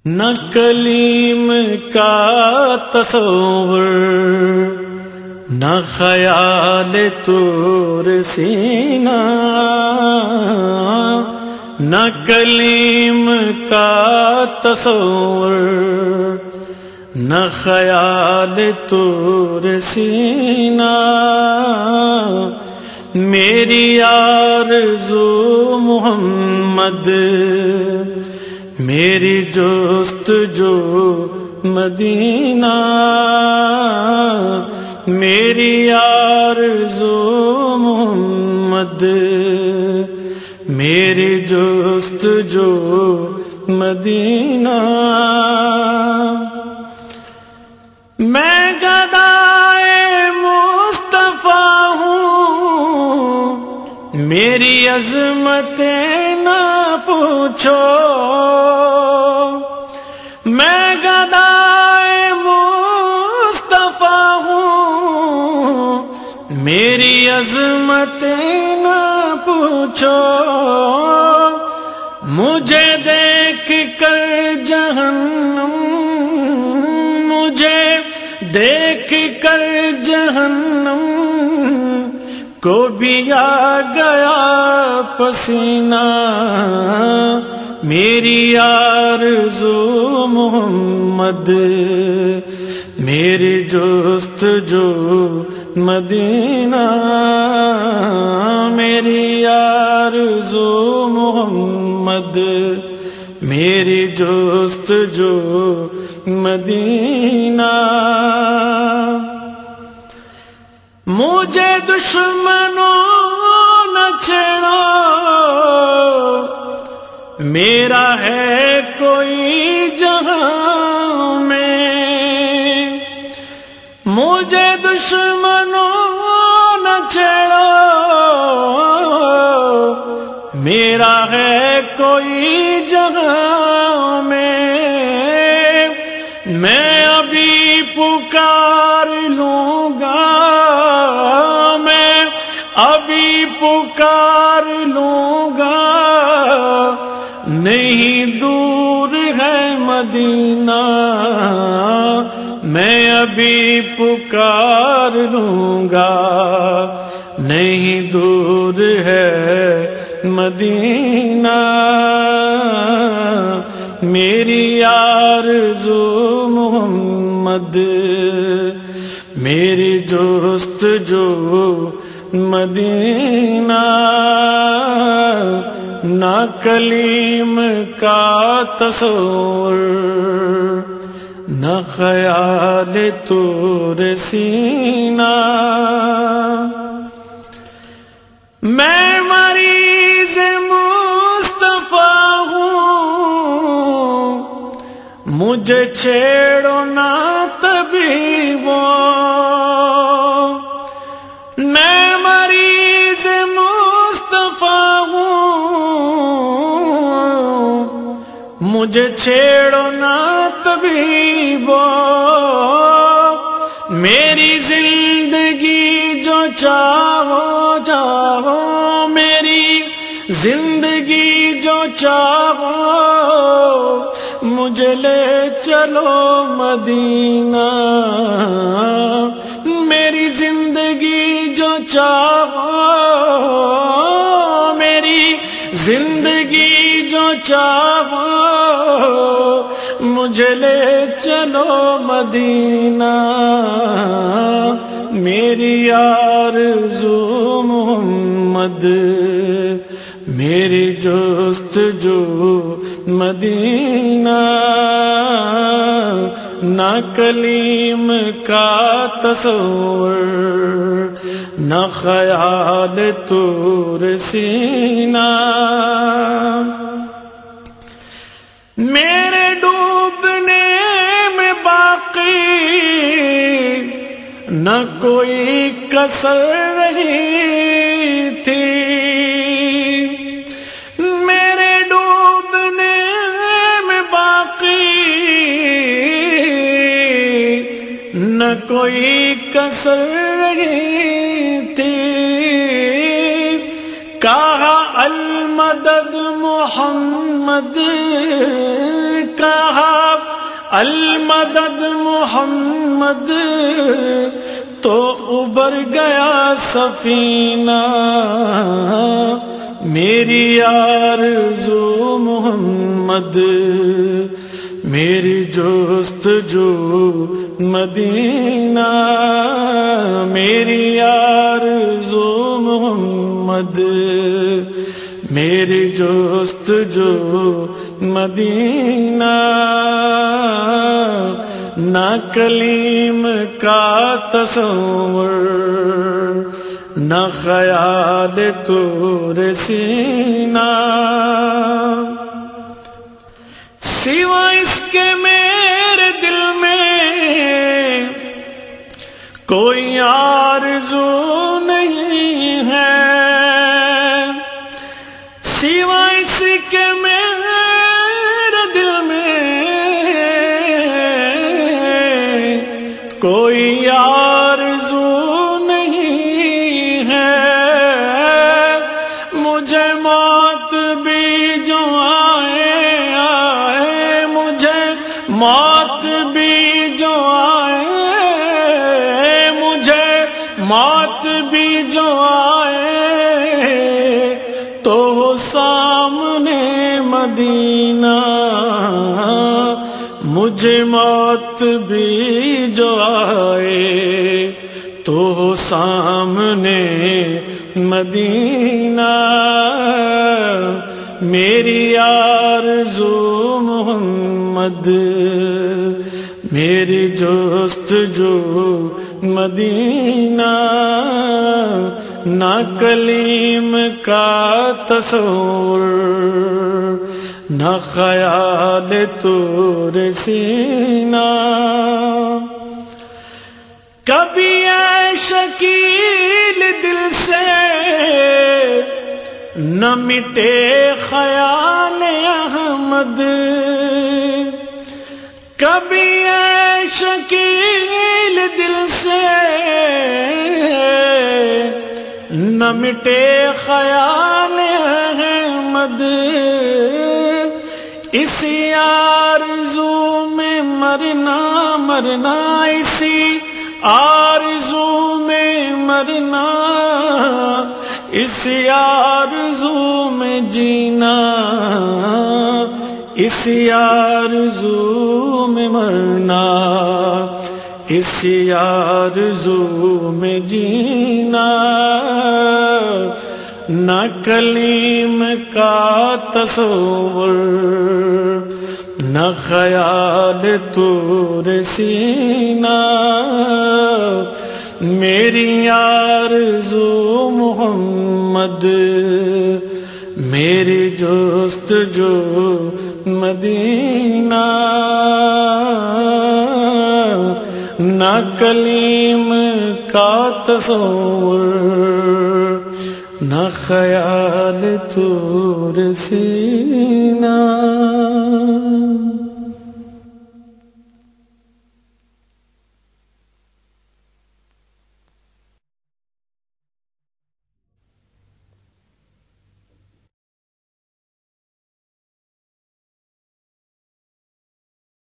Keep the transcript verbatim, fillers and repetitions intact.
نہ کلیم کا تصور، نہ خیال طور سینہ، نہ کلیم کا تصور، نہ خیال طور سینہ، میری آرزو محمد، میری جستجو مدینہ، میری آرزو محمد، میری جستجو مدینہ، میں گدائے مصطفیٰ ہوں، میری عظمتیں نہ پوچھو، میں گدائے مصطفیٰ ہوں، میری عظمتیں نہ پوچھو، مجھے دیکھ کر جہنم، مجھے دیکھ کر جہنم کو بھی آ گیا پسینہ، میری آرزو محمد، میری جستجو مدینہ، میری آرزو محمد، میری جستجو مدینہ، مجھے دشمنوں نہ چھیڑو، میرا ہے کوئی جہاں میں، مجھے دشمنوں نہ چھیڑو، میرا ہے کوئی جہاں میں، میں ابھی پکار لوں گا، میں ابھی پکار لوں گا، نہیں دور ہے مدینہ، میں ابھی پکار لوں گا، نہیں دور ہے مدینہ، میری آرزو محمد، میری جستجو مدینہ، نہ کلیم کا تصور، نہ خیال طور سینہ، میں مریض مصطفیٰ ہوں، مجھے چھیڑو نہ طبیبو، میں مریض مصطفیٰ ہوں، مجھے چھیڑو نہ طبیبو، میری زندگی جو چاہو چاہو، میری زندگی جو چاہو، مجھے لے چلو مدینہ، میری زندگی جو چاہو، میری زندگی جو چاہو، مجھے لے چلو مدینہ، میری آرزو محمد، میری جستجو مدینہ، نہ کلیم کا تصور، نہ خیال طور سینہ، میرے ڈوبنے میں باقی نہ کوئی کسر رہی تھی، میرے ڈوبنے میں باقی نہ کوئی کسر رہی تھی، کہا المدد محمد کہا المدد محمد تو ابھر گیا سفینہ، میری آرزو محمد میری جستجو مدینہ، میری آرزو محمد میری جستجو مدینہ، نہ کلیم کا تصور نہ خیال طور سینہ، سوا اس کے میرے دل میں کوئی آرزو نہیں ہے، سوا اس کے میرے دل میں کوئی آرزو نہیں ہے، مجھے موت بھی جو آئے آئے، مجھے موت بھی جو آئے، مجھے موت بھی جو آئے تو سامنے مدینہ، مجھے موت بھی جو آئے تو سامنے مدینہ، میری آرزو محمد میری جستجو مدینہ، نہ کلیم کا تصور نہ خیال طور سینہ، کبھی اے شکیل دل سے نہ مٹے خیال احمد، کبھی اے شکیل دل سے نہ مٹے خیال احمد، اسی آرزو میں مرنا مرنا، اسی آرزو میں مرنا، اسی آرزو میں جینا، اسی آرزو میں مرنا، اسی آرزو میں جینا، نہ کلیم کا تصور نہ خیال طور سینہ، میری آرزو محمد میری جستجو مدینہ، نہ کلیم کا تصور نہ خیال طور سینہ۔